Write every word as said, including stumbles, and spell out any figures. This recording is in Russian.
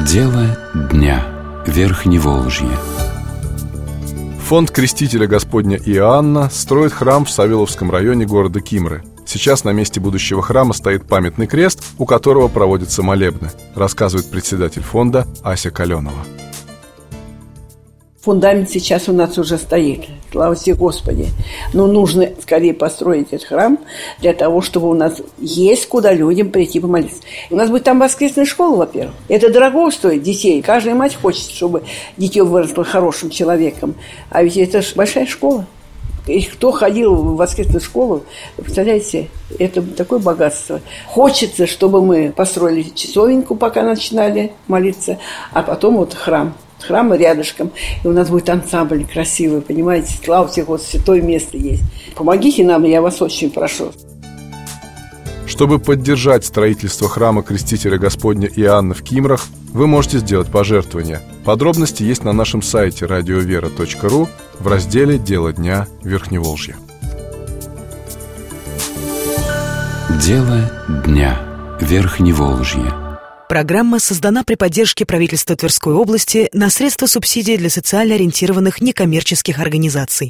Дело дня. Верхневолжье. Фонд Крестителя Господня Иоанна строит храм в Савеловском районе города Кимры. Сейчас на месте будущего храма стоит памятный крест, у которого проводятся молебны, рассказывает председатель фонда Ася Каленова. Фундамент сейчас у нас уже стоит, слава тебе Господи. Но нужно скорее построить этот храм для того, чтобы у нас есть куда людям прийти помолиться. У нас будет там воскресная школа, во-первых. Это дорого стоит детей. Каждая мать хочет, чтобы дитё выросло хорошим человеком. А ведь это же большая школа. И кто ходил в воскресную школу, представляете, это такое богатство. Хочется, чтобы мы построили часовеньку, пока начинали молиться, а потом вот храм. Храм рядышком, и у нас будет ансамбль красивый, понимаете, слава тебе, вот святое место есть. Помогите нам, я вас очень прошу. Чтобы поддержать строительство храма Крестителя Господня Иоанна в Кимрах, вы можете сделать пожертвование. Подробности есть на нашем сайте радиовера точка ру в разделе «Дело дня Верхневолжья». Дело дня. Верхневолжье. Программа создана при поддержке правительства Тверской области на средства субсидий для социально ориентированных некоммерческих организаций.